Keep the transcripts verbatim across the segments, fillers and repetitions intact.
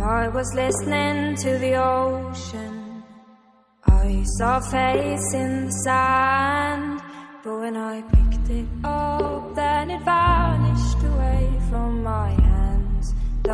I was listening to the ocean. I saw a face in the sand, but when I picked it up, then it vanished away from my hands.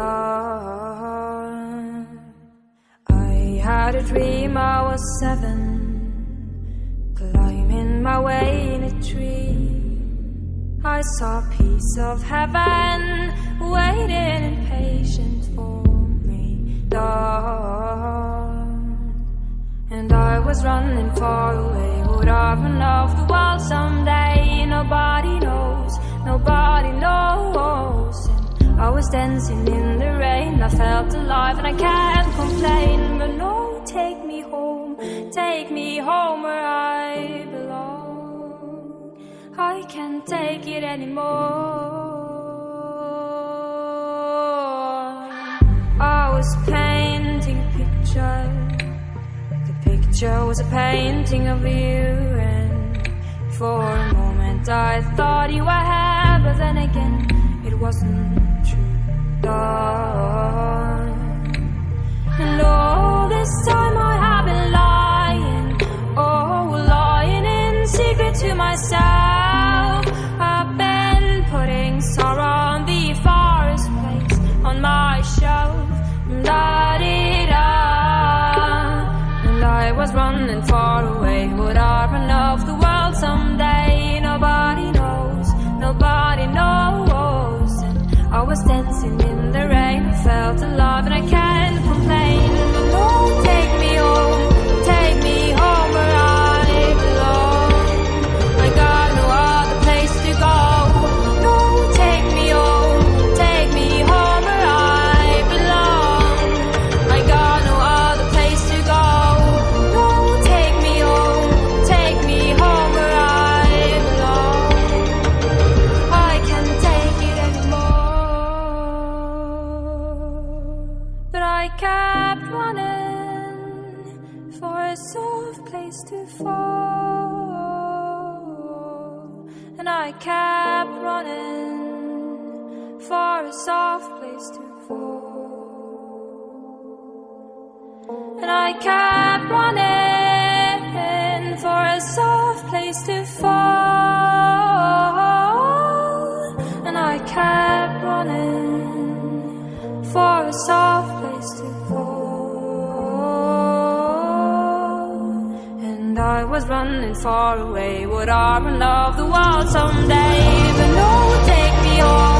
Dark. I had a dream I was seven, climbing my way in a tree. I saw a piece of heaven waiting impatient for me. Dark. And I was running far away. Would I run off the wall someday? Nobody knows, nobody knows. And I was dancing in the rain. I felt alive and I can't complain. But no, take me home, take me home where I belong. I can't take it anymore. I was painting a picture. The picture was a painting of you, and for a moment I thought you were here, but then again it wasn't true. Dark. And all this time I have been lying, oh, lying in secret to myself. I've been putting sorrow on the forest place on my shelf. Da-dee-da. And I was running far away. Would I run off the world someday? Nobody knows, nobody knows. And I was dancing in the rain. I felt alive and I can't complain. But no, take me home, take me home where I belong. I got no other place to go. No, take me home, take me home where I belong. I got no other place to go. No, take me home, take me home where I belong. I can't take it anymore. But I kept running for a soft place to fall. And I kept running for a soft place to fall. And I kept running for a soft place to fall. And I kept running for a soft place to fall. And I was running far away. Would I run off the world someday? But no, take me home.